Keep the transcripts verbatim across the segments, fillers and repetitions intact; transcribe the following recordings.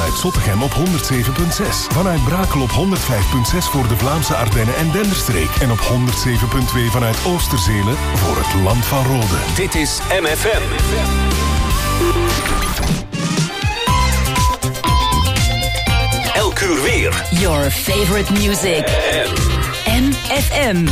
vanuit Zottegem op honderd zeven komma zes. Vanuit Brakel op honderd vijf komma zes voor de Vlaamse Ardennen en Denderstreek. En op honderd zeven komma twee vanuit Oosterzelen voor het Land van Rode. Dit is M F M. Elk uur weer. Your favorite music. M F M.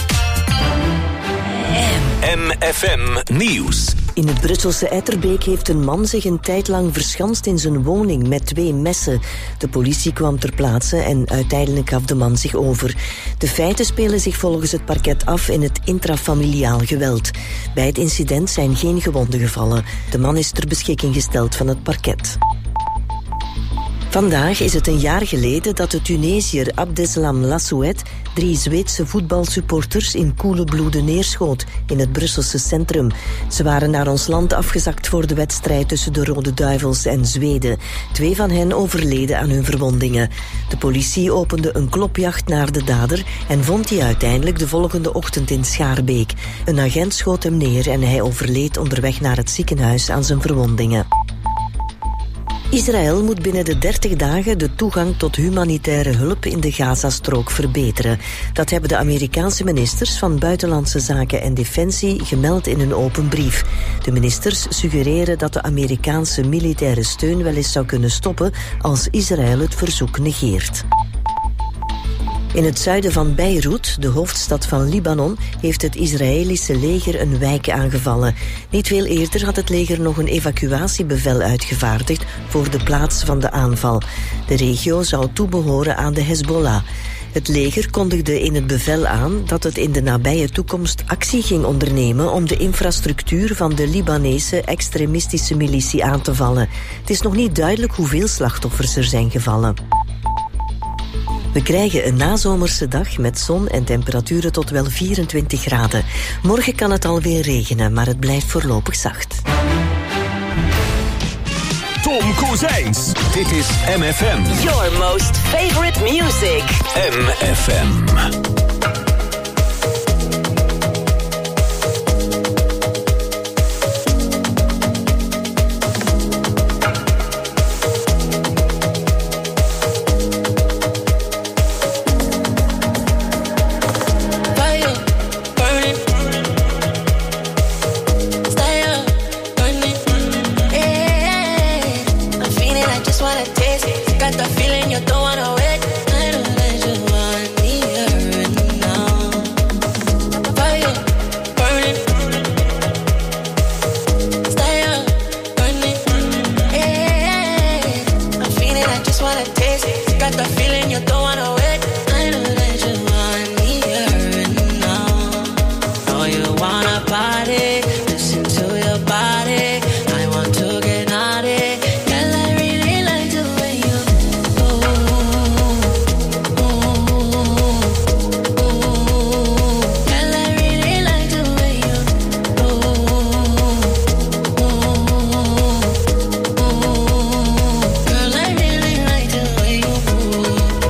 M F M Nieuws. In het Brusselse Etterbeek heeft een man zich een tijd lang verschanst in zijn woning met twee messen. De politie kwam ter plaatse en uiteindelijk gaf de man zich over. De feiten spelen zich volgens het parket af in het intrafamiliaal geweld. Bij het incident zijn geen gewonden gevallen. De man is ter beschikking gesteld van het parket. Vandaag is het een jaar geleden dat de Tunesiër Abdeslam Lassouet drie Zweedse voetbalsupporters in koele bloeden neerschoot in het Brusselse centrum. Ze waren naar ons land afgezakt voor de wedstrijd tussen de Rode Duivels en Zweden. Twee van hen overleden aan hun verwondingen. De politie opende een klopjacht naar de dader en vond die uiteindelijk de volgende ochtend in Schaarbeek. Een agent schoot hem neer en hij overleed onderweg naar het ziekenhuis aan zijn verwondingen. Israël moet binnen de dertig dagen de toegang tot humanitaire hulp in de Gazastrook verbeteren. Dat hebben de Amerikaanse ministers van Buitenlandse Zaken en Defensie gemeld in een open brief. De ministers suggereren dat de Amerikaanse militaire steun wel eens zou kunnen stoppen als Israël het verzoek negeert. In het zuiden van Beirut, de hoofdstad van Libanon, heeft het Israëlische leger een wijk aangevallen. Niet veel eerder had het leger nog een evacuatiebevel uitgevaardigd voor de plaats van de aanval. De regio zou toebehoren aan de Hezbollah. Het leger kondigde in het bevel aan dat het in de nabije toekomst actie ging ondernemen om de infrastructuur van de Libanese extremistische militie aan te vallen. Het is nog niet duidelijk hoeveel slachtoffers er zijn gevallen. We krijgen een nazomerse dag met zon en temperaturen tot wel vierentwintig graden. Morgen kan het alweer regenen, maar het blijft voorlopig zacht. Tom Kozijns. Dit is M F M. Your most favorite music. M F M. Got the feeling you don't wanna wait. I know that you want me here now. Fire burning, style burning. Yeah, I'm feeling I just wanna taste. Got the feeling you don't wanna wait. I know that you want me here now. Know you wanna party, listen to your body. I want to get naughty. Ooh.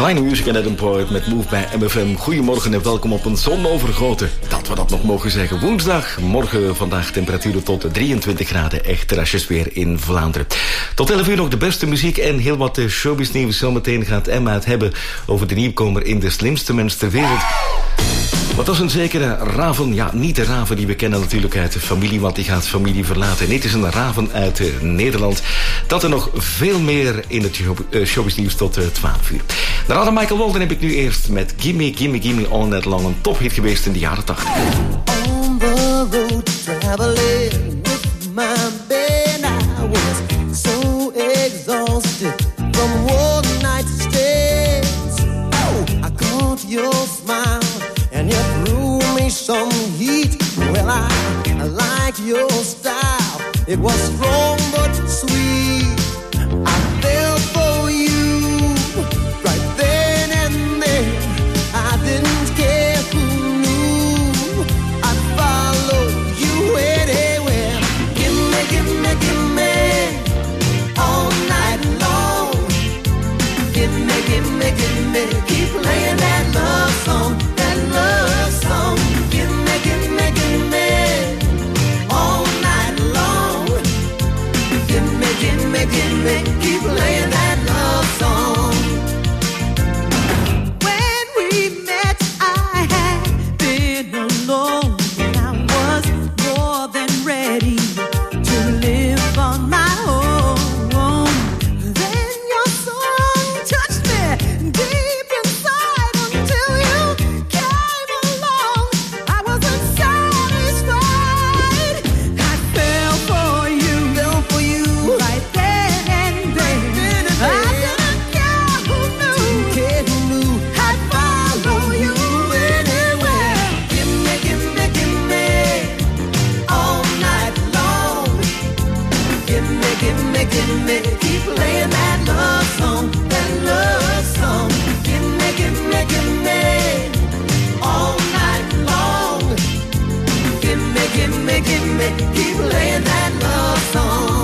Line Music en Adam Poet met Move bij M F M. Goedemorgen en welkom op een zonovergoten, dat we dat nog mogen zeggen, woensdag. Morgen vandaag temperaturen tot drieëntwintig graden. Echt terrasjes weer in Vlaanderen. Tot elf uur nog de beste muziek en heel wat showbiz nieuws. Zometeen gaat Emma het hebben over de nieuwkomer in De Slimste Mens ter Wereld. Wat was een zekere Raven? Ja, niet de Raven die we kennen natuurlijk uit de familie, want die gaat familie verlaten. Nee, het is een Raven uit uh, Nederland. Dat er nog veel meer in het uh, showbiz nieuws tot uh, twaalf uur. Daarna Michael Walden heb ik nu eerst met Gimme, Gimme, Gimme All Night Long. Een tophit geweest in de jaren tachtig. On the road traveling with my band, I was so exhausted from one night's stays. Oh, I caught your smile and you threw me some heat. Well, I, I like your style. It was strong but sweet. I fell for you right then and there. I didn't care who knew. I'd follow you anywhere. Gimme, gimme, gimme all night long. Gimme, gimme, gimme, keep playing that love song. Love song, gimme, gimme, gimme, all night long. Gimme, gimme, gimme, keep playing that love song. When we met, I had been alone, and I was more than ready to live on my own. Then your song touched me deep inside until you came along. I wasn't satisfied. I fell for you, fell for you right then and there. I didn't care who knew, didn't care who knew. I'd follow you anywhere. Gimme, gimme, gimme all night long. Gimme, gimme, gimme, keep playing that love song, that love song. Gimme, gimme, gimme all night long. Gimme, gimme, gimme, keep playing that love song.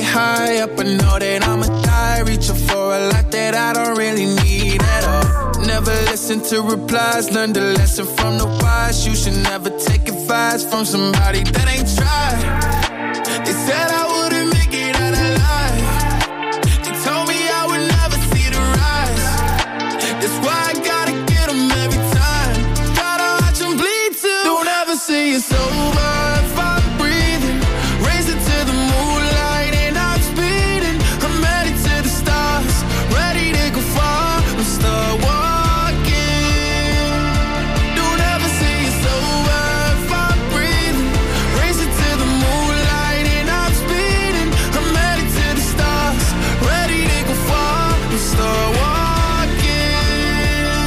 get high up, I know that I'ma die. Reaching for a lot that I don't really need at all. Never listen to replies, learn the lesson from the wise. You should never take advice from somebody that ain't tried. They said I wouldn't make it out alive. They told me I would never see the rise. That's why I gotta get them every time. Gotta watch them bleed too. Don't ever say it's over if I'm breathing. Raise it to the moonlight and I'm speeding. I'm headed to the stars, ready to go far. I'm start walking. Don't ever say it's over if I'm breathing. Raise it to the moonlight and I'm speeding. I'm headed to the stars, ready to go far. I'm start walking.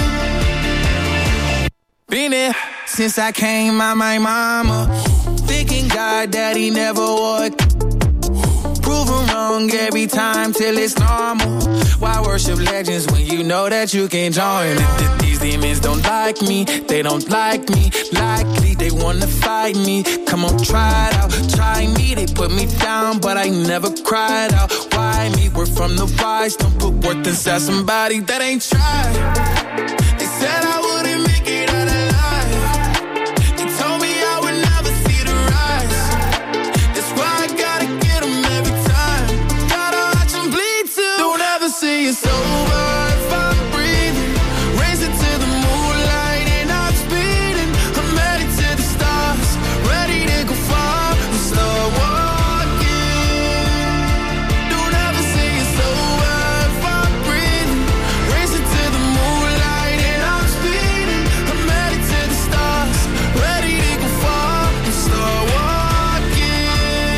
Been there since I came out my mama. Thinking God that he never would. Proven wrong every time till it's normal. Why worship legends when you know that you can join? These demons don't like me, they don't like me. Likely they wanna fight me. Come on, try it out, try me. They put me down, but I never cried out. Why me? We're from the wise. Don't put worth inside somebody that ain't tried. They said I wouldn't make it out alive. They told me I would never see the rise. That's why I gotta get them every time. Gotta watch them bleed too. Don't ever say it's over if I'm breathing. Raise it to the moonlight and I'm speeding. I'm headed to the stars, ready to go far. I'm start walking. Don't ever say it's over if I'm breathing. Raise it to the moonlight and I'm speeding. I'm headed to the stars, ready to go far. I'm start walking.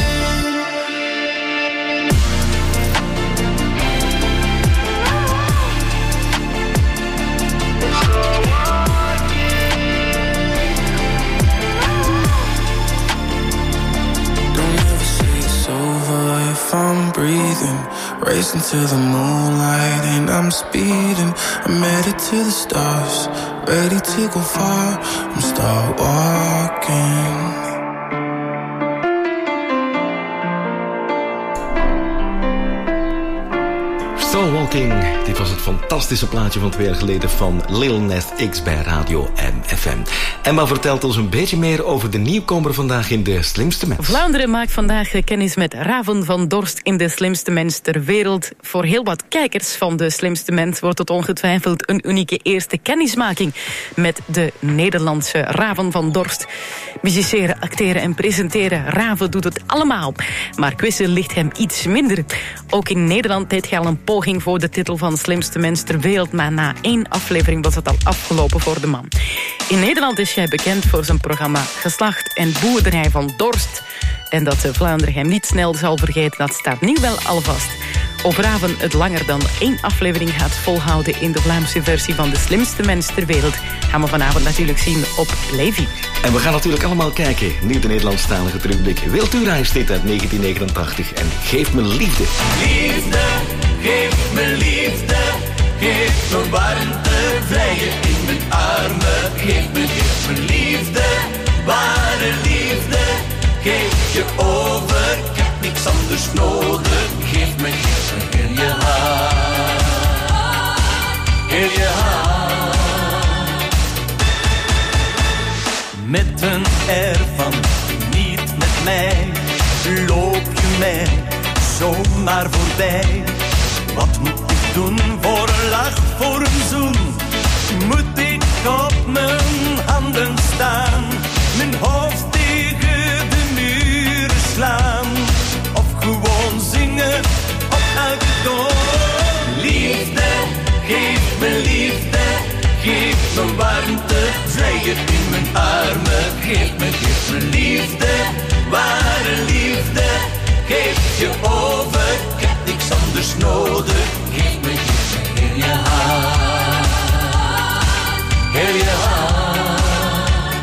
Don't ever say it's over if I'm breathing. Racing to the moonlight and I'm speeding. I'm headed to the stars, ready to go far. I'm start walking. Soul Walking, dit was het fantastische plaatje van twee jaar geleden van Lil Nas X bij Radio M F M. Emma vertelt ons een beetje meer over de nieuwkomer vandaag in De Slimste Mens. Vlaanderen maakt vandaag kennis met Raven van Dorst in De Slimste Mens ter wereld. Voor heel wat kijkers van De Slimste Mens wordt het ongetwijfeld een unieke eerste kennismaking met de Nederlandse Raven van Dorst. Musiceren, acteren en presenteren, Raven doet het allemaal. Maar quizzen ligt hem iets minder. Ook in Nederland deed hij al een poging voor de titel van Slimste Mens ter wereld, maar na één aflevering was het al afgelopen voor de man. In Nederland is hij bekend voor zijn programma Geslacht en Boerderij van Dorst. En dat Vlaanderen hem niet snel zal vergeten, dat staat nu wel al vast. Of Raven het langer dan één aflevering gaat volhouden in de Vlaamse versie van De Slimste Mens ter wereld, gaan we vanavond natuurlijk zien op Levi. En we gaan natuurlijk allemaal kijken naar de Nederlandstalige terugblik. Wiltura is dit uit negentien negenentachtig en Geef me liefde. Liefde, geef me liefde, geef me warmte, vrije in mijn armen. Geef me, geef me liefde, ware liefde, geef je over, ik heb niks anders nodig. Geef me, geef me heel je hart, heel je hart. Met een air van niet met mij, loop je mij zomaar voorbij. Wat moet ik doen voor een lach, voor een zoen? Moet ik op mijn handen staan, mijn hoofd tegen de muren slaan? Of gewoon zingen op elke toon? Liefde, geef me liefde, geef me warmte, vrije in mijn armen. Geef me, geef me liefde, ware liefde, geef je over, ik heb niks anders nodig. Geef me, geef me heel je hart, heel je hart.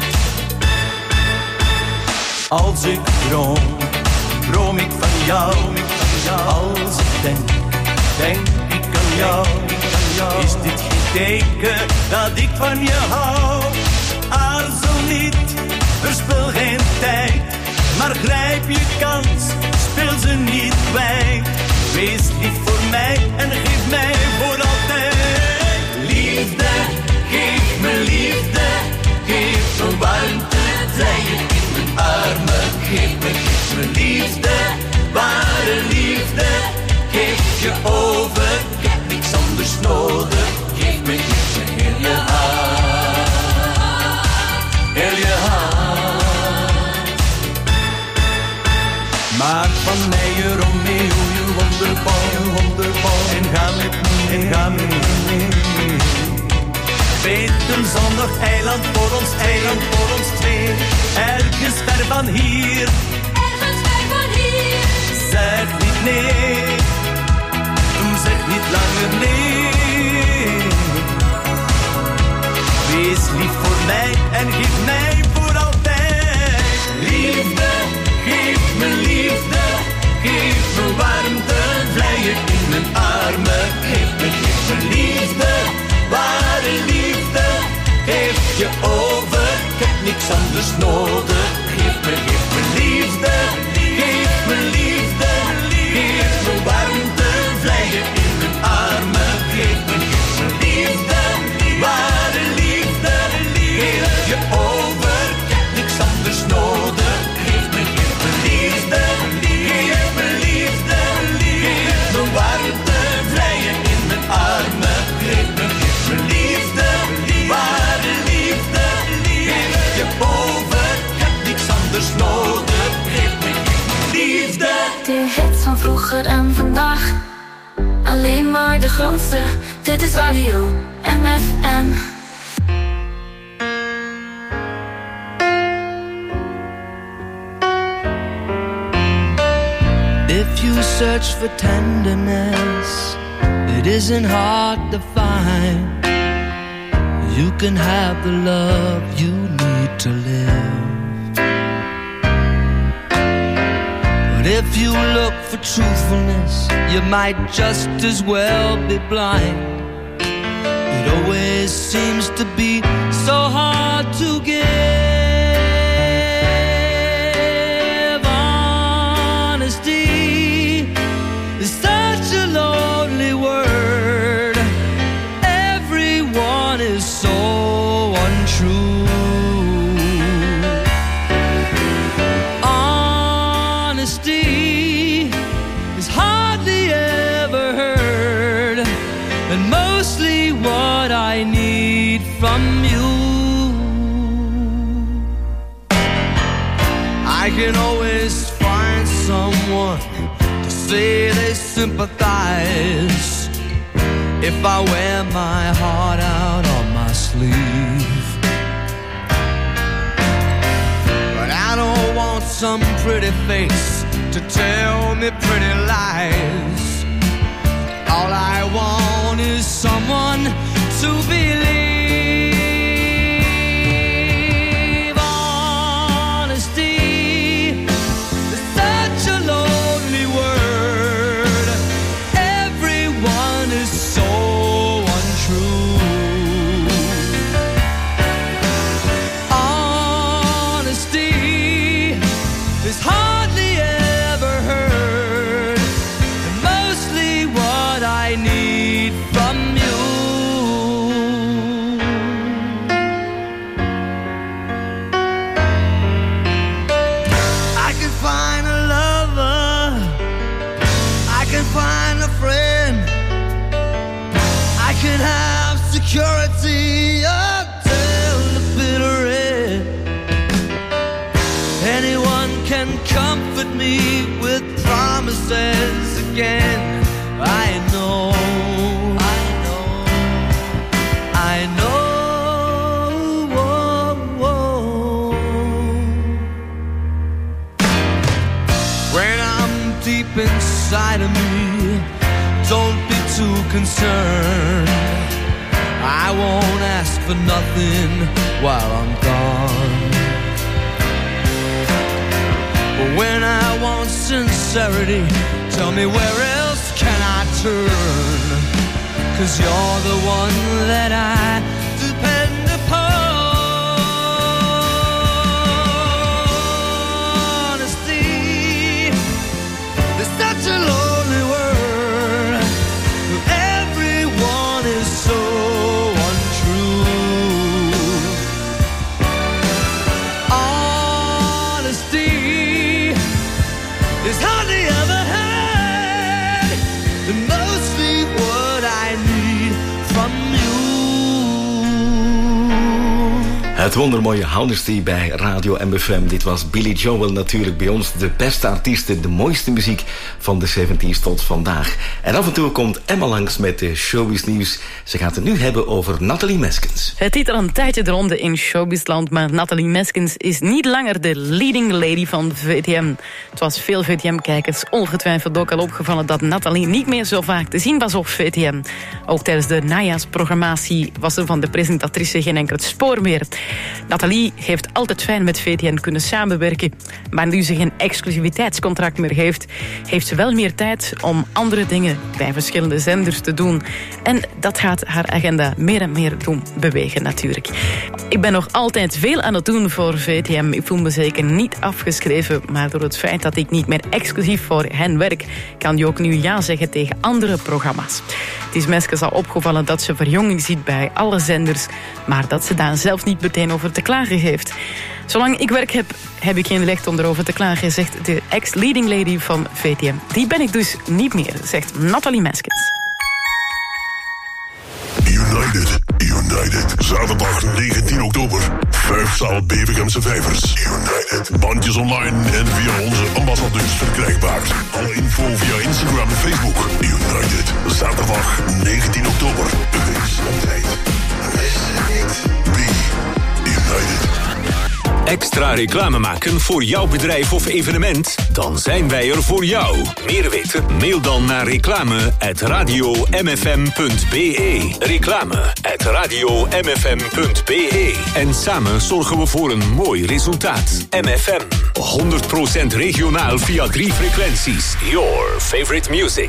Als ik droom, droom ik van jou. Als ik denk, denk ik aan jou. Is dit geen teken dat ik van je hou? Aarzel niet, verspil geen tijd, maar grijp je kans, speel ze niet kwijt. zonnig eiland voor ons, eiland voor ons twee. Ergens ver van hier, ergens ver van hier. zeg niet nee, zeg niet langer nee. Wees lief voor mij en geef mij voor altijd. Liefde, geef me liefde, geef me warmte, vlijen in mijn armen. Geef me, geef me liefde, ware liefde, geef je over. Ik heb niks anders nodig. Geef me, geef me liefde, geef me liefde, geef me warmte, vlijen in mijn armen. Geef me, geef me liefde, ware liefde, geef je over. Ik heb niks anders nodig. Geef me, geef me liefde, geef me liefde, geef me warmte, vlijen in mijn armen. Geef me, geef me liefde, ware liefde, geef je over. Ik heb niks anders nodig. Geef me, geef me liefde. De hits van vroeger en vandaag, alleen maar de grootste. Dit is Radio M F M. If you search for tenderness, it isn't hard to find. You can have the love you need to live. But if you look for truthfulness, you might just as well be blind. It always seems to be so hard to give. Honesty is such a lonely word. Everyone is so untrue. Honesty is hardly ever heard, and mostly what I need from you. I can always find someone to say they sympathize if I wear my heart out on my sleeve. But I don't want some pretty face to tell me pretty lies. All I want is someone to believe. Honesty is such a lonely word. Everyone is so untrue. Honesty is hardly ever heard, and mostly what I need from you. I can find a lover, I can find a friend, I can have security until the bitter end. Anyone can comfort me with promises again. I know, I know, I know. Whoa, whoa. When I'm deep inside of me, don't be too concerned. I won't ask for nothing while I'm gone. But when I want sincerity, tell me where else can I turn? 'Cause you're the one that I depend upon. Honesty is such a lonely word. Everyone is so untrue. Honesty is hardly ever heard, and mostly what I need from you. Het wondermooie Honesty bij Radio M F M. Dit was Billy Joel natuurlijk bij ons. De beste artiesten, de mooiste muziek van de zeventig's tot vandaag. En af en toe komt Emma langs met de showbiz nieuws. Ze gaat het nu hebben over Nathalie Meskens. Het zit er een tijdje de ronde in showbizland, maar Nathalie Meskens is niet langer de leading lady van V T M. Het was veel V T M-kijkers ongetwijfeld ook al opgevallen dat Nathalie niet meer zo vaak te zien was op V T M. Ook tijdens de najaarsprogrammatie was er van de presentatrice geen enkel spoor meer. Nathalie heeft altijd fijn met V T M kunnen samenwerken, maar nu ze geen exclusiviteitscontract meer heeft, heeft ze wel meer tijd om andere dingen bij verschillende zenders te doen. En dat gaat haar agenda meer en meer doen bewegen natuurlijk. Ik ben nog altijd veel aan het doen voor V T M. Ik voel me zeker niet afgeschreven, maar door het feit dat ik niet meer exclusief voor hen werk, kan je ook nu ja zeggen tegen andere programma's. Het is Meskens al opgevallen dat ze verjonging ziet bij alle zenders, maar dat ze daar zelf niet meteen over te klagen heeft. Zolang ik werk heb, heb ik geen recht om erover te klagen, zegt de ex-leading lady van V T M. Die ben ik dus niet meer, zegt Nathalie Meskens. United, United. Zaterdag negentien oktober. Vijfzaal Bevergemse Vijvers. United. Bandjes online en via onze ambassadeurs verkrijgbaar. Alle info via Instagram en Facebook. United. Zaterdag negentien oktober. Wees op tijd. Wees niet. Be United. Extra reclame maken voor jouw bedrijf of evenement? Dan zijn wij er voor jou. Meer weten? Mail dan naar reclame at radio m f m punt b e. Reclame at radio m f m punt b e. En samen zorgen we voor een mooi resultaat. M F M. honderd procent regionaal via drie frequenties. Your favorite music.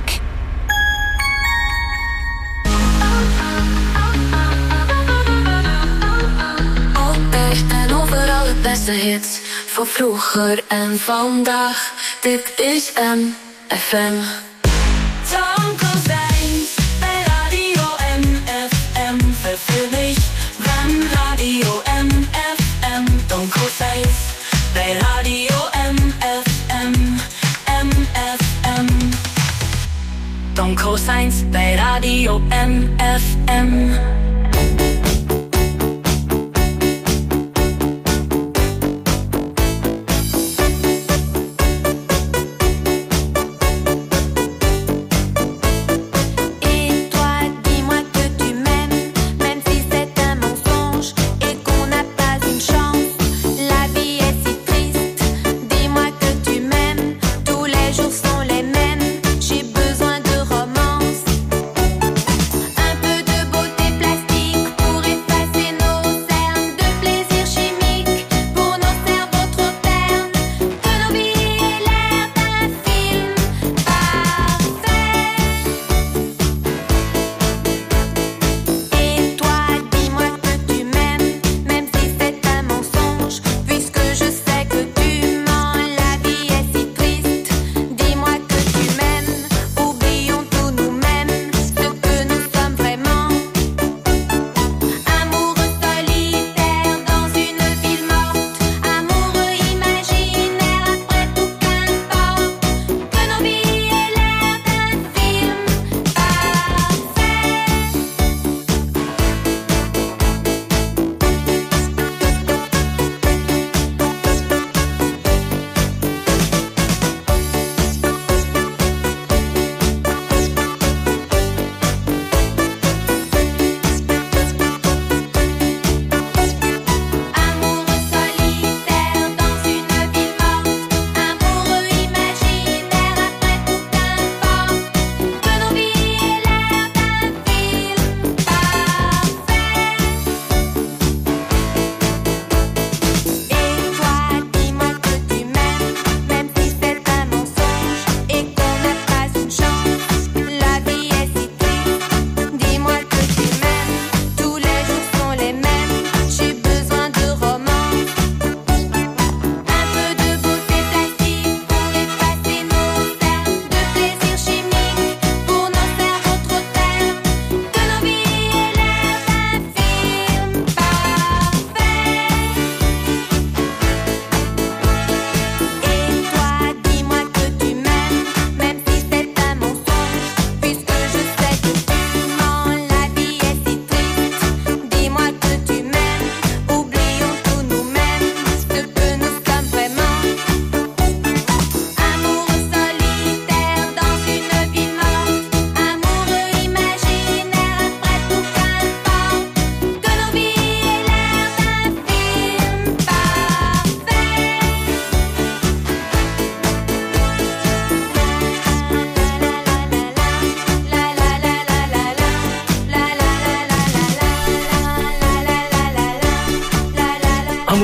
Beste hits voor vroeger en vandaag. Dit is M F M. Tankelsteins bij Radio M F M. Verfühl mich beim Radio M F M. Tankelsteins bij Radio M F M. M F M. Tankelsteins bij Radio M F M. Plaisir.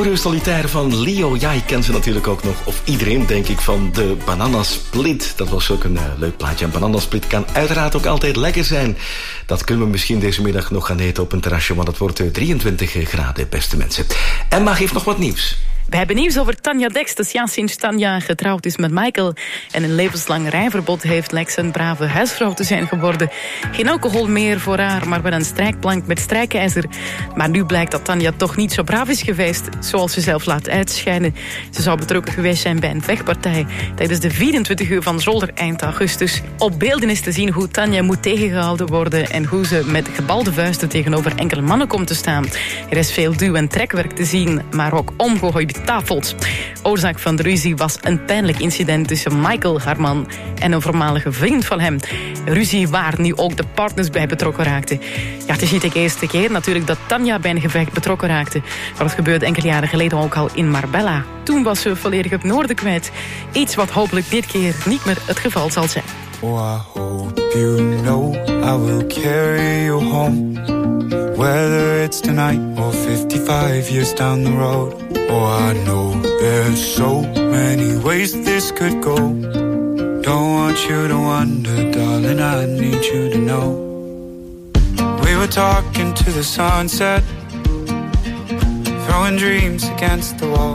voor u Solitaire van Leo. Ja, ik ken ze natuurlijk ook nog, of iedereen denk ik, van de Bananasplit. Dat was ook een uh, leuk plaatje. En Bananasplit kan uiteraard ook altijd lekker zijn. Dat kunnen we misschien deze middag nog gaan eten op een terrasje, want het wordt uh, drieëntwintig graden, beste mensen. Emma geeft nog wat nieuws. We hebben nieuws over Tanja Dexters. Ja, sinds Tanja getrouwd is met Michael en een levenslang rijverbod heeft, lijkt ze een brave huisvrouw te zijn geworden. Geen alcohol meer voor haar, maar wel een strijkplank met strijkijzer. Maar nu blijkt dat Tanja toch niet zo braaf is geweest, zoals ze zelf laat uitschijnen. Ze zou betrokken geweest zijn bij een vechtpartij tijdens de vierentwintig uur van Zolder eind augustus. Op beelden is te zien hoe Tanja moet tegengehouden worden en hoe ze met gebalde vuisten tegenover enkele mannen komt te staan. Er is veel duw- en trekwerk te zien, maar ook omgegooide tafels. Oorzaak van de ruzie was een pijnlijk incident tussen Michael, haar man, en een voormalige vriend van hem. Ruzie waar nu ook de partners bij betrokken raakten. Ja, het is niet de eerste keer natuurlijk dat Tanja bij een gevecht betrokken raakte. Maar dat gebeurde enkele jaren geleden ook al in Marbella. Toen was ze volledig het noorden kwijt. Iets wat hopelijk dit keer niet meer het geval zal zijn. Oh, I hope you know I will carry you home. Whether it's tonight or fifty-five years down the road. Oh, I know there's so many ways this could go. Don't want you to wonder, darling, I need you to know. We were talking to the sunset, throwing dreams against the wall.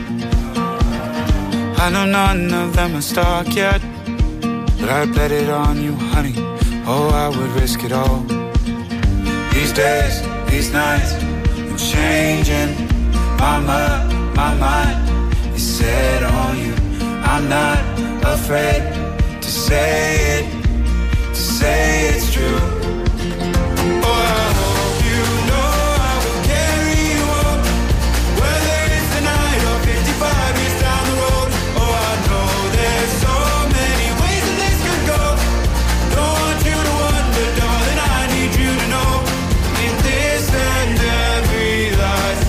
I know none of them are stuck yet, but I bet it on you, honey. Oh, I would risk it all. These days, these nights, I'm changing. My mind, my mind is set on you. I'm not afraid to say it, to say it's true. Oh, I hope you know I will carry you up, whether it's tonight or fifty-five years down the road. Oh, I know there's so many ways that this could go. Don't want you to wonder, darling, I need you to know. In this and every life,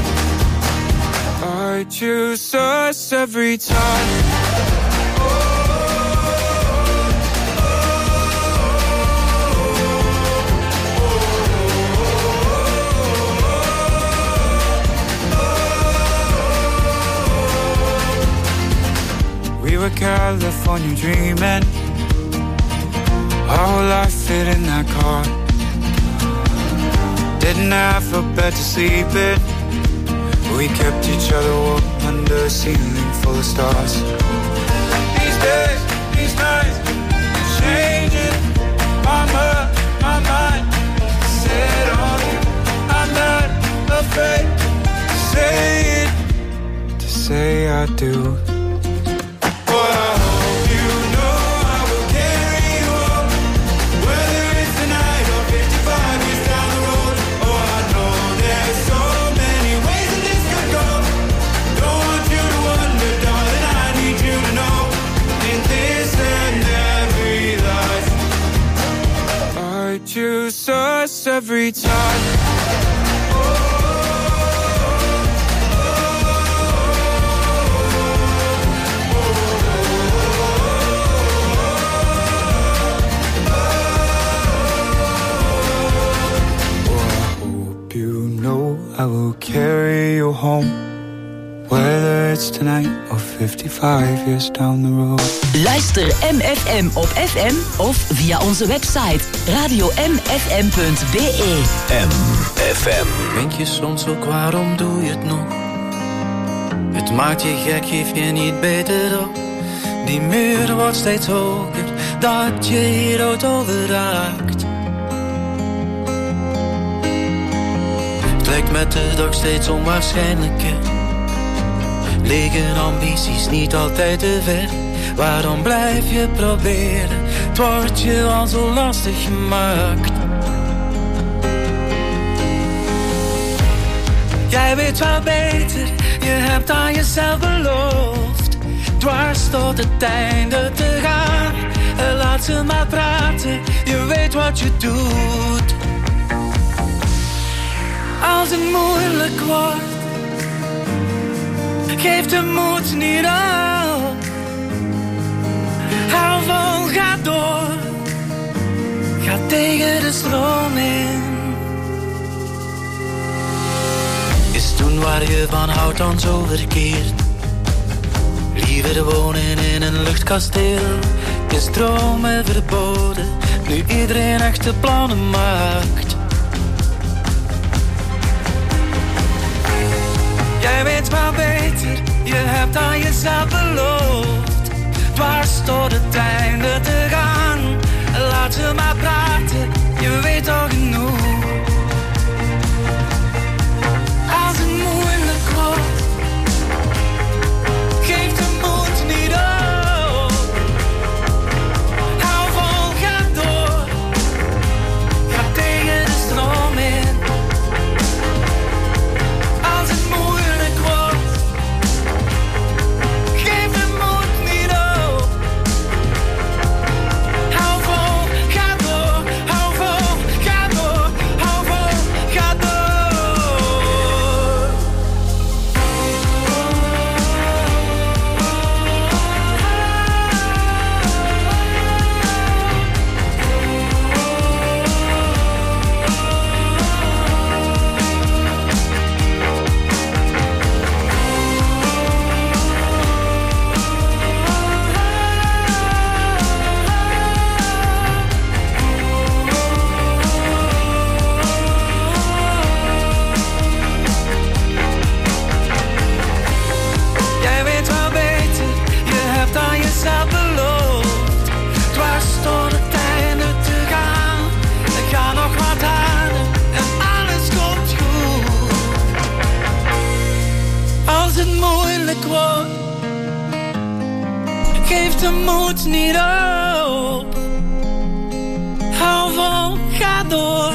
I choose us every time. We were California dreaming, our whole life fit in that car. Didn't have a bed to sleep in, we kept each other warm under a ceiling full of stars. These days, these nights, changing. My mind, my mind, set on you. I'm not afraid to say it, to say I do. Choose us every time. I will carry you home, whether it's tonight or fifty-five years down the road. Luister M F M op F M of via onze website radio m f m punt b e. M F M. Denk je soms ook waarom doe je het nog? Het maakt je gek, geef je niet beter op. Die muur wordt steeds hoger, dat je hier rood over raakt. Het lijkt met de dag steeds onwaarschijnlijker. Liggen ambities niet altijd te ver? Waarom blijf je proberen? Het wordt je al zo lastig gemaakt. Jij weet wel beter, je hebt aan jezelf beloofd dwars tot het einde te gaan. Laat ze maar praten, je weet wat je doet. Als het moeilijk wordt, geef de moed niet op. Hou vol, ga door. Ga tegen de stroom in. Je eens doen waar je van houdt dan zo verkeerd. Liever wonen in een luchtkasteel, is dromen verboden, nu iedereen echte plannen maakt. Jij weet wel beter, je hebt aan jezelf beloofd, dwars tot het einde te gaan. Laat ze maar praten, je weet al genoeg. Als het moeilijk wordt, geef de moed niet op. Hou vol, ga door, ga tegen de stroom in. Als het moeilijk wordt, geef de moed niet op. Hou vol, ga door, hou vol, ga door, hou vol, ga door. Jij weet wel beter, je hebt aan jezelf beloofd, dwars door het einde te gaan. Ga nog wat harder en alles komt goed. Als het moeilijk wordt, geef de moed niet op. Hou vol, ga door,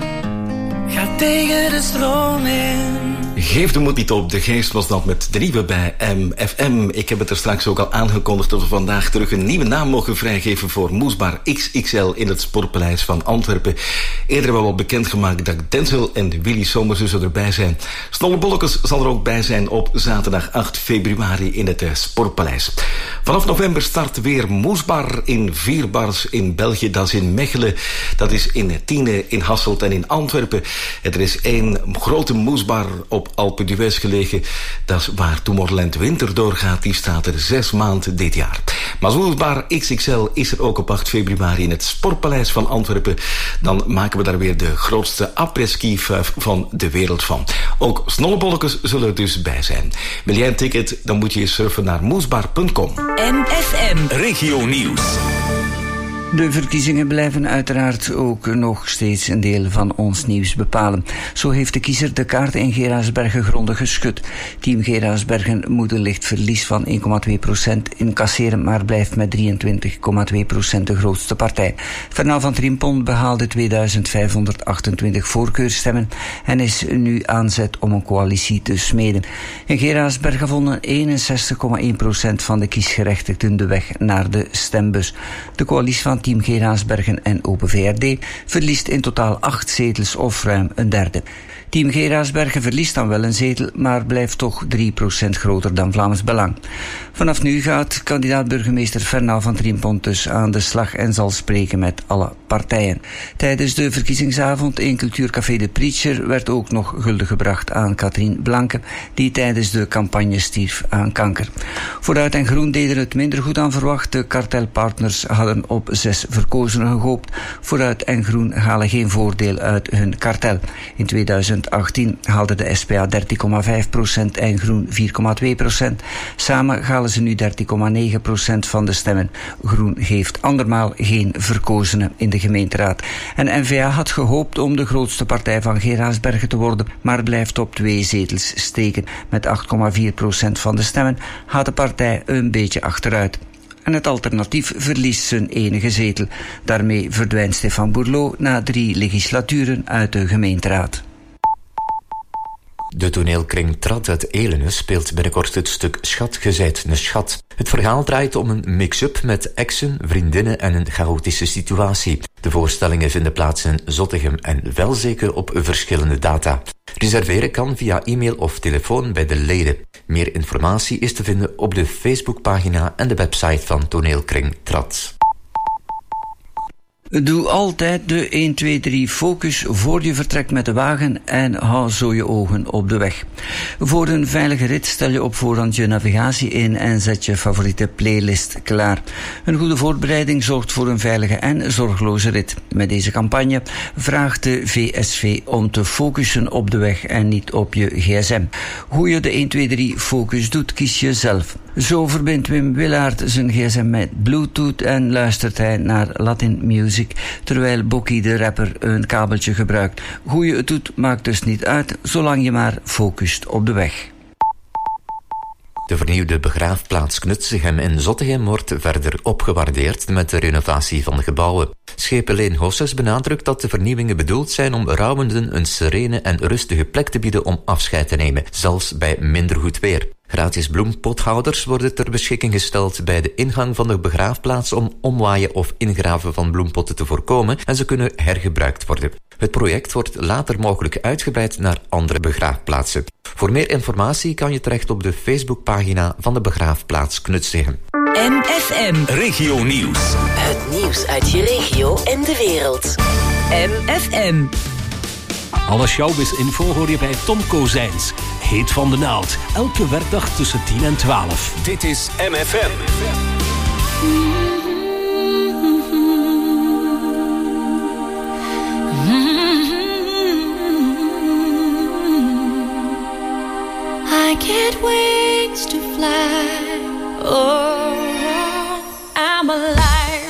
ga tegen de stroom in. Geef de moed niet op, de geest was dat met Drieven bij M F M. Ik heb het er straks ook al aangekondigd dat we vandaag terug een nieuwe naam mogen vrijgeven voor Moesbar X X L in het Sportpaleis van Antwerpen. Eerder hebben we al bekendgemaakt dat Denzel en Willy Somerzussen erbij zijn. Snolle Bollekes zal er ook bij zijn op zaterdag acht februari in het uh, Sportpaleis. Vanaf november start weer Moesbar in vier bars in België. Dat is in Mechelen, dat is in Tiene, in Hasselt en in Antwerpen. En er is één grote Moesbar op Alpe d'Huez gelegen. Dat is waar Tomorrowland Winter doorgaat. Die staat er zes maanden dit jaar. Maar Moesbar X X L is er ook op acht februari in het Sportpaleis van Antwerpen. Dan maken we daar weer de grootste après-ski van de wereld van. Ook snollebolletjes zullen er dus bij zijn. Wil jij een ticket? Dan moet je surfen naar moesbar punt com. M F M Regio Nieuws. De verkiezingen blijven uiteraard ook nog steeds een deel van ons nieuws bepalen. Zo heeft de kiezer de kaart in Geraardsbergen grondig geschud. Team Geraardsbergen moet een licht verlies van één komma twee procent incasseren, maar blijft met drieëntwintig komma twee procent de grootste partij. Fernand van Trimpon behaalde tweeduizend vijfhonderdachtentwintig voorkeurstemmen en is nu aan zet om een coalitie te smeden. In Geraardsbergen vonden eenenzestig komma één procent van de kiesgerechtigden de weg naar de stembus. De coalitie van Team Geraardsbergen en Open V R D verliest in totaal acht zetels of ruim een derde. Team Geraardsbergen verliest dan wel een zetel, maar blijft toch drie procent groter dan Vlaams Belang. Vanaf nu gaat kandidaat-burgemeester Fernand van Trimpont dus aan de slag en zal spreken met alle partijen. Tijdens de verkiezingsavond in Cultuurcafé De Preacher werd ook nog gulden gebracht aan Katrien Blanke, die tijdens de campagne stierf aan kanker. Vooruit en Groen deden het minder goed dan verwacht. De kartelpartners hadden op zes verkozenen gehoopt. Vooruit en Groen halen geen voordeel uit hun kartel. In tweeduizend achttien haalde de S P A dertien komma vijf procent en Groen vier komma twee procent. Samen halen ze nu dertien komma negen procent van de stemmen. Groen geeft andermaal geen verkozenen in de gemeenteraad. En N V A had gehoopt om de grootste partij van Geraardsbergen te worden, maar blijft op twee zetels steken. Met acht komma vier procent van de stemmen gaat de partij een beetje achteruit. En het alternatief verliest zijn enige zetel. Daarmee verdwijnt Stefan Bourlot na drie legislaturen uit de gemeenteraad. De toneelkring Trad uit Elene speelt binnenkort het stuk Schat, ge zijt een schat. Het verhaal draait om een mix-up met exen, vriendinnen en een chaotische situatie. De voorstellingen vinden plaats in Zottegem en wel zeker op verschillende data. Reserveren kan via e-mail of telefoon bij de leden. Meer informatie is te vinden op de Facebookpagina en de website van toneelkring Trad. Doe altijd de één twee drie focus voor je vertrekt met de wagen en hou zo je ogen op de weg. Voor een veilige rit stel je op voorhand je navigatie in en zet je favoriete playlist klaar. Een goede voorbereiding zorgt voor een veilige en zorgeloze rit. Met deze campagne vraagt de V S V om te focussen op de weg en niet op je gsm. Hoe je de één twee drie focus doet, kies je zelf. Zo verbindt Wim Willaert zijn gsm met Bluetooth en luistert hij naar Latin music, terwijl Bokkie de rapper een kabeltje gebruikt. Hoe je het doet, maakt dus niet uit, zolang je maar focust op de weg. De vernieuwde begraafplaats Knutségem in Zottegem wordt verder opgewaardeerd met de renovatie van de gebouwen. Schepeleen Hosses benadrukt dat de vernieuwingen bedoeld zijn om rouwenden een serene en rustige plek te bieden om afscheid te nemen, zelfs bij minder goed weer. Gratis bloempothouders worden ter beschikking gesteld bij de ingang van de begraafplaats om omwaaien of ingraven van bloempotten te voorkomen en ze kunnen hergebruikt worden. Het project wordt later mogelijk uitgebreid naar andere begraafplaatsen. Voor meer informatie kan je terecht op de Facebookpagina van de begraafplaats Knutségem. M F M Regio Nieuws. Het nieuws uit je regio en de wereld. M F M. Alle showbiz-info hoor je bij Tom Kozijns. Heet van de naald. Elke werkdag tussen tien en twaalf. Dit is M F M. I get wings to fly. Oh, I'm alive.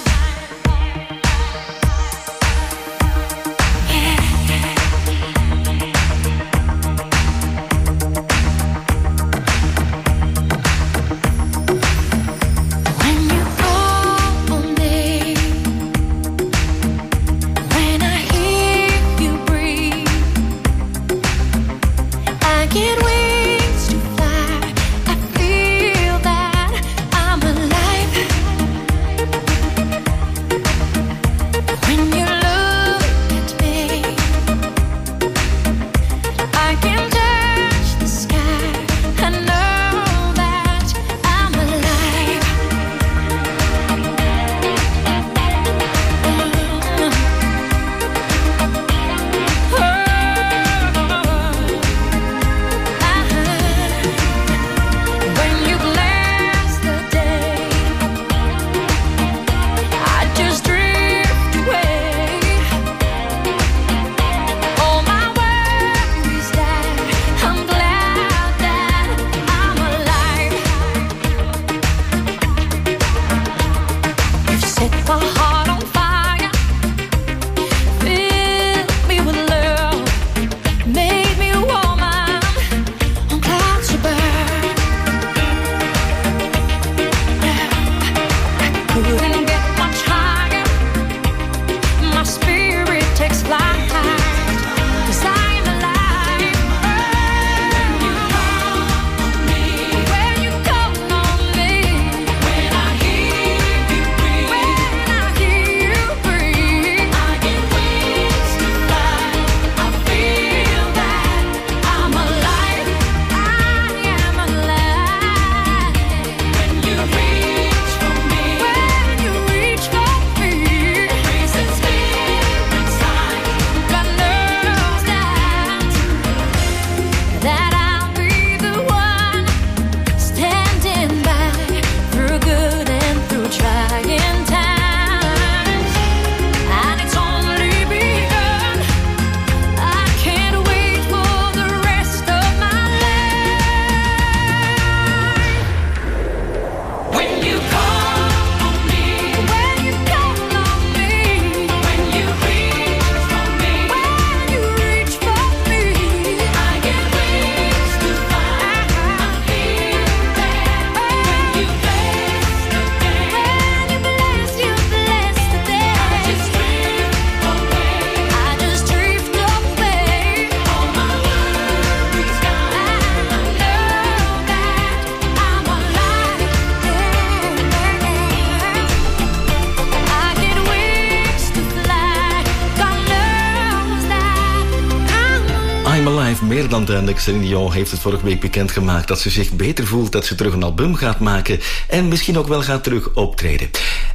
Meer dan duidelijk. Céline Dion heeft het vorige week bekendgemaakt dat ze zich beter voelt, dat ze terug een album gaat maken en misschien ook wel gaat terug optreden.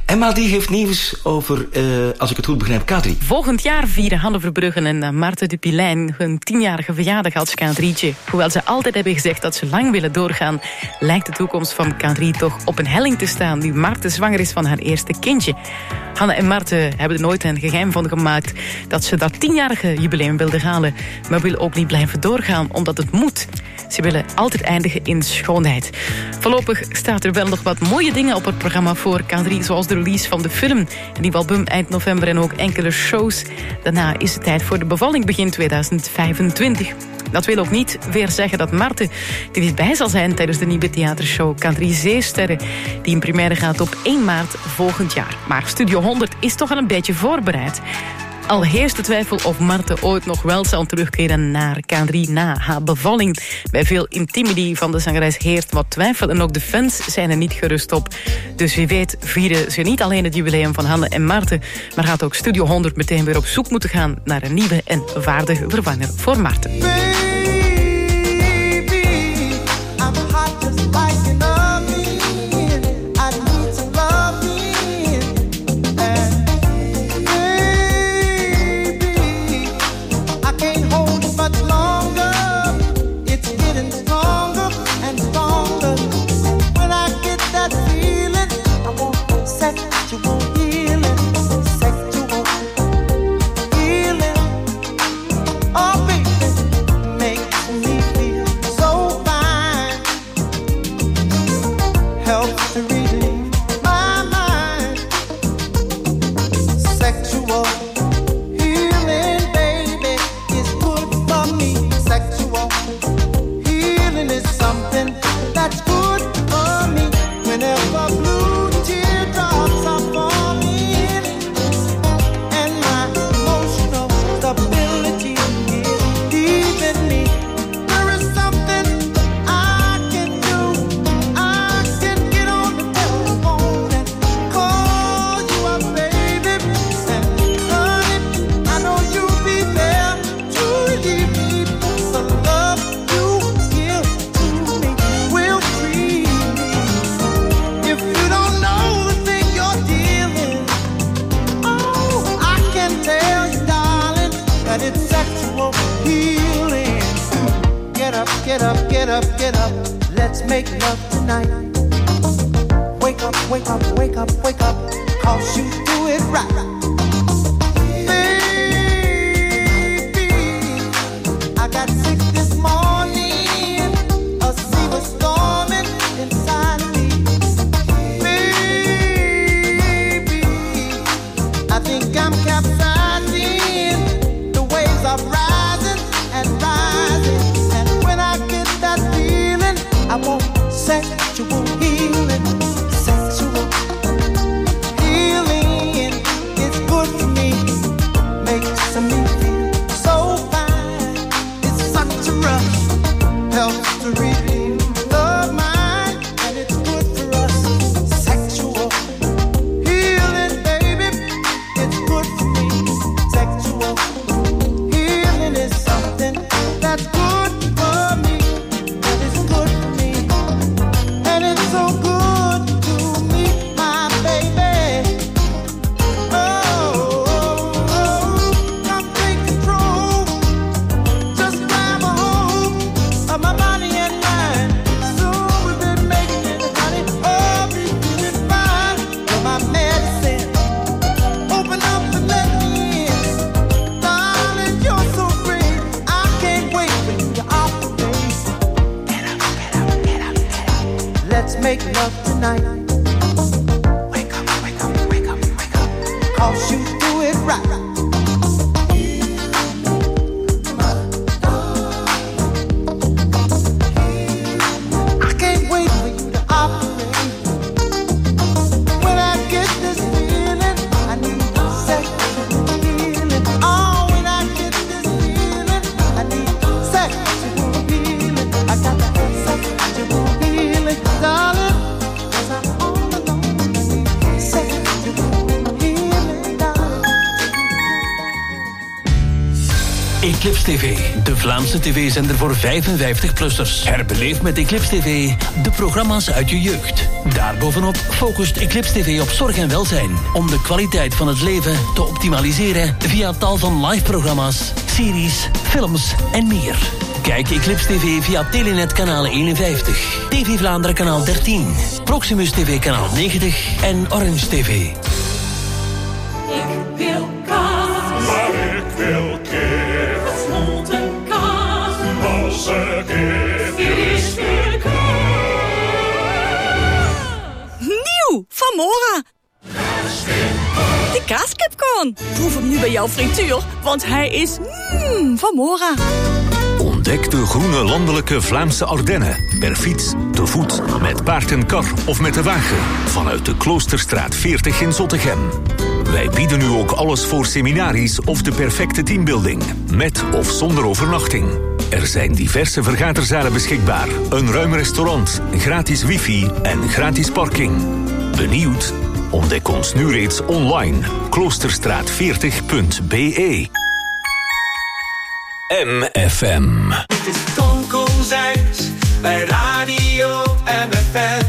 Emma die heeft nieuws over, uh, als ik het goed begrijp, K drie. Volgend jaar vieren Hanne Verbruggen en uh, Maarten de Pilijn hun tienjarige verjaardag als K drietje. Hoewel ze altijd hebben gezegd dat ze lang willen doorgaan, lijkt de toekomst van K drie toch op een helling te staan nu Maarten zwanger is van haar eerste kindje. Hanne en Maarten hebben er nooit een geheim van gemaakt dat ze dat tienjarige jubileum wilden halen, maar willen ook niet blijven doorgaan omdat het moet. Ze willen altijd eindigen in schoonheid. Voorlopig staat er wel nog wat mooie dingen op het programma voor K drie, zoals de release van de film, een nieuw album eind november en ook enkele shows. Daarna is het tijd voor de bevalling begin tweeduizend vijfentwintig. Dat wil ook niet weer zeggen dat Maarten er niet bij zal zijn tijdens de nieuwe theatershow K drie Zeesterren, die in première gaat op één maart volgend jaar. Maar Studio honderd is toch al een beetje voorbereid. Al heerst de twijfel of Maarten ooit nog wel zal terugkeren naar K drie na haar bevalling. Bij veel intimidie van de zangeres heerst wat twijfel en ook de fans zijn er niet gerust op. Dus wie weet vieren ze niet alleen het jubileum van Hanne en Maarten, maar gaat ook Studio honderd meteen weer op zoek moeten gaan naar een nieuwe en waardige vervanger voor Maarten. Get up, get up, get up. Let's make love tonight. Wake up, wake up, wake up, wake up. 'Cause you do it right. Baby, I got sick this morning. A sea was storming inside me. Baby, I think I'm capsizing. The waves are rising and rising. I want sexual healing, sexual healing. It's good for me, makes me feel so fine. It's such a rush, helps to relieve the mind, and it's good for us. Sexual healing, baby, it's good for me. Sexual healing is something that's good. Make love tonight. Wake up, wake up, wake up, wake up. 'Cause you do it right. I can't wait for you to operate. When I get this feeling, I need sexual healing. Oh, when I get this feeling, I need sexual healing. I got to have sexual healing, darling. 'Cause I'm Eclipse T V, de Vlaamse tv-zender voor vijfenvijftig-plussers. Herbeleef met Eclipse T V de programma's uit je jeugd. Daarbovenop focust Eclipse T V op zorg en welzijn, om de kwaliteit van het leven te optimaliseren via tal van live-programma's, series, films en meer. Kijk Eclipse T V via Telenet kanaal eenenvijftig, T V Vlaanderen kanaal dertien, Proximus T V kanaal negentig en Orange T V. Ik wil kaas, maar ik wil kip. Gesmolten kaas, Malse kip. Vis voor kaas. Nieuw van Mora. De kaaskipcorn. Proef hem nu bij jouw frituur, want hij is mm, van Mora. Ontdek de groene landelijke Vlaamse Ardennen. Per fiets, te voet, met paard en kar of met de wagen. Vanuit de Kloosterstraat veertig in Zottegem. Wij bieden nu ook alles voor seminaries of de perfecte teambuilding. Met of zonder overnachting. Er zijn diverse vergaderzalen beschikbaar. Een ruim restaurant, gratis wifi en gratis parking. Benieuwd? Ontdek ons nu reeds online. kloosterstraat veertig punt b e. M F M. Dit is Tom Kozijns bij Radio M F M.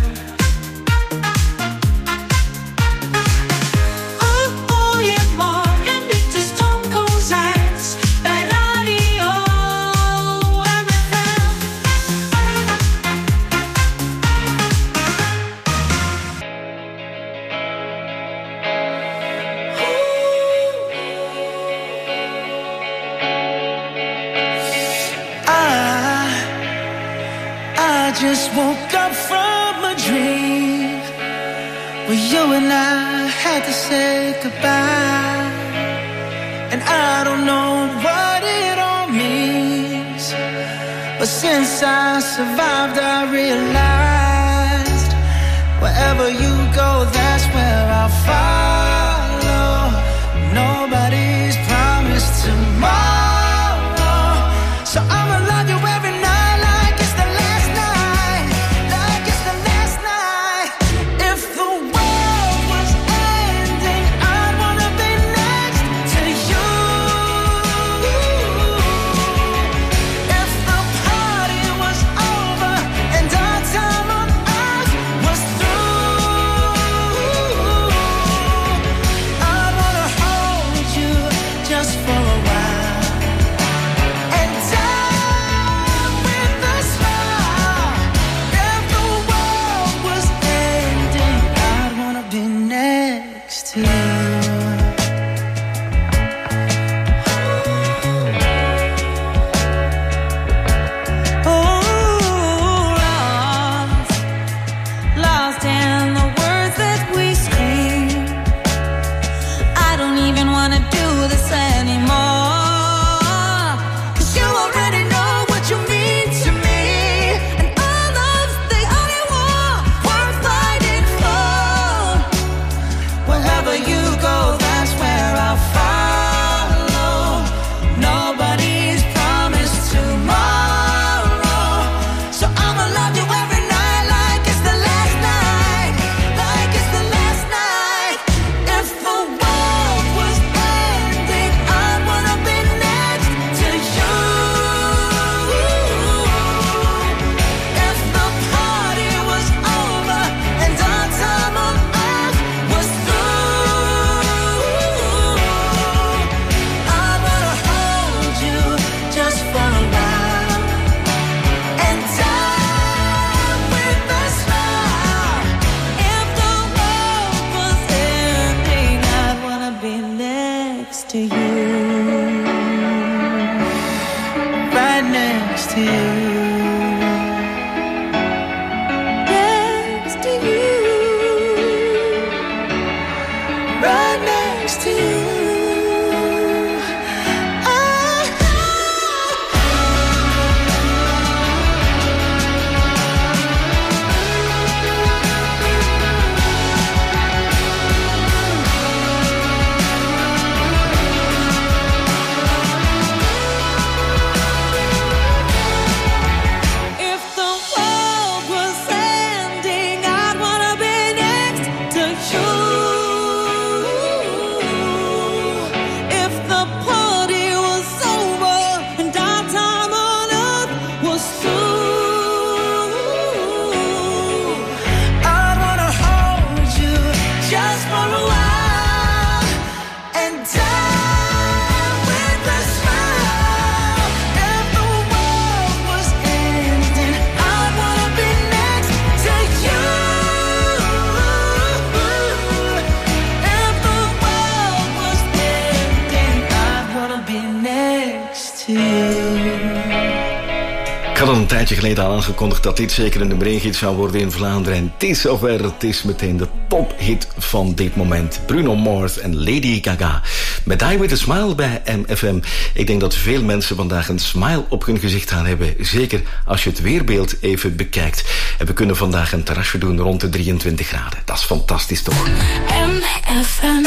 Goedemorgen, dit is Tom Kozijns bij Radio M F I just woke up from a dream where you and I had to say goodbye. And I don't know what it all means, but since I survived I realized wherever you go, that's where I'll follow. Nobody's promised tomorrow, so I'ma love you every night. to you. Ik had al een tijdje geleden al aangekondigd dat dit zeker een nummer één hit zou worden in Vlaanderen. En het is zover, het is meteen de tophit van dit moment. Bruno Mars en Lady Gaga. Met Die With A Smile bij M F M. Ik denk dat veel mensen vandaag een smile op hun gezicht gaan hebben. Zeker als je het weerbeeld even bekijkt. En we kunnen vandaag een terrasje doen rond de drieëntwintig graden. Dat is fantastisch toch? M F M.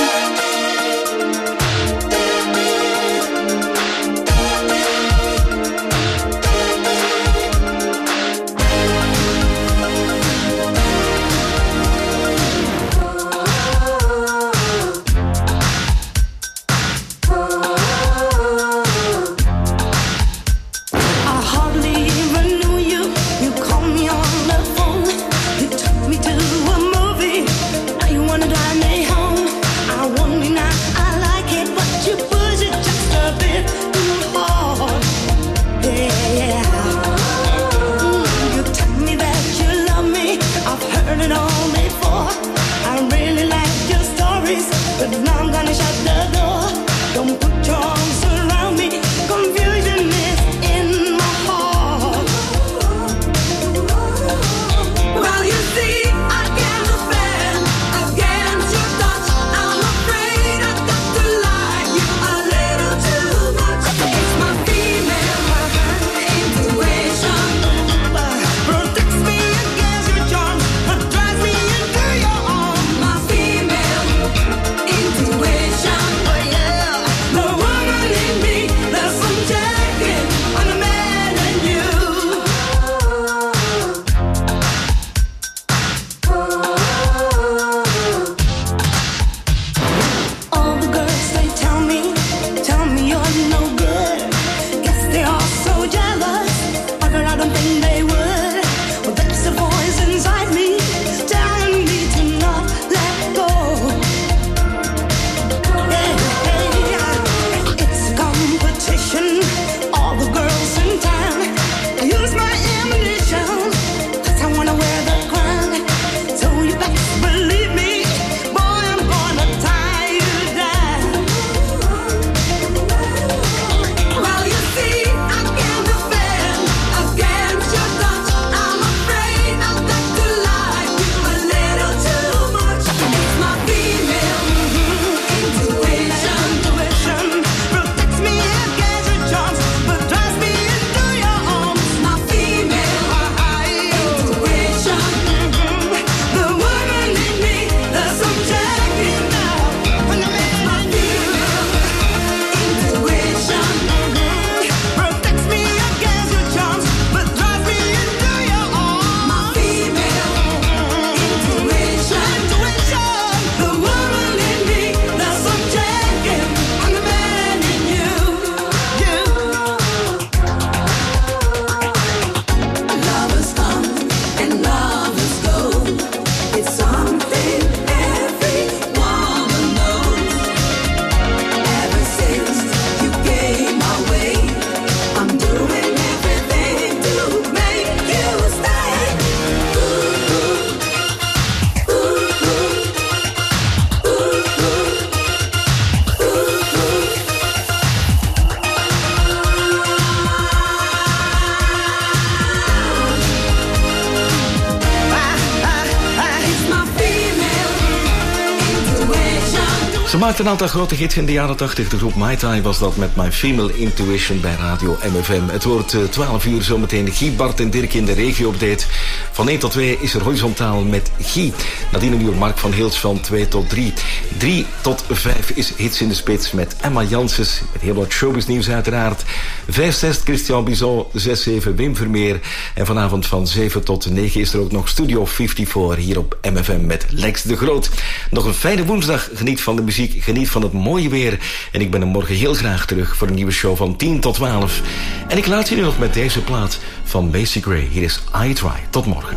Ze maakte een aantal grote hits in de jaren tachtig. De groep Mai Tai was dat met My Female Intuition bij Radio M F M. Het wordt uh, twaalf uur zometeen Guy, Bart en Dirk in de regio-update. Van één tot twee is er horizontaal met Guy. Nadien een uur Mark van Heels van twee tot drie. drie tot vijf is Hits in de Spits met Emma Janssens. Met heel wat showbiz nieuws uiteraard. vijf zes Christian Bizot. zes zeven Wim Vermeer. En vanavond van zeven tot negen is er ook nog Studio vierenvijftig hier op M F M met Lex de Groot. Nog een fijne woensdag. Geniet van de muziek, geniet van het mooie weer. En ik ben er morgen heel graag terug voor een nieuwe show van tien tot twaalf. En ik laat jullie nog met deze plaat van Macy Gray. Hier is I Try. Tot morgen.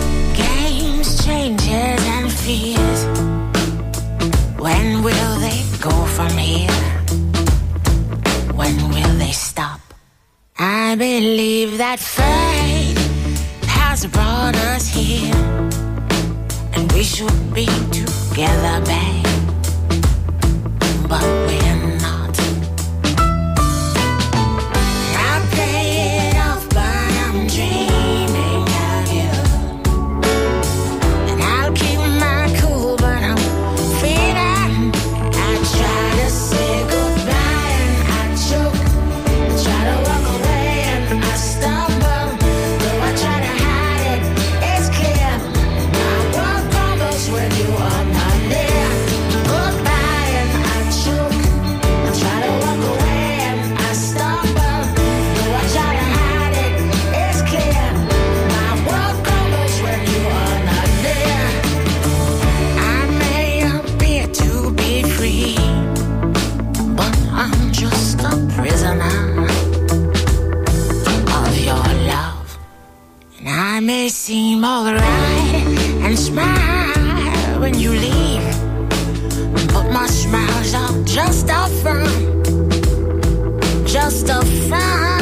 Games, changes and fears. When will they go from here? When will they stop? I believe that fate has brought us here, and we should be together, babe, but we're not. may seem alright and smile when you leave, but my smile's all just a front, just a front.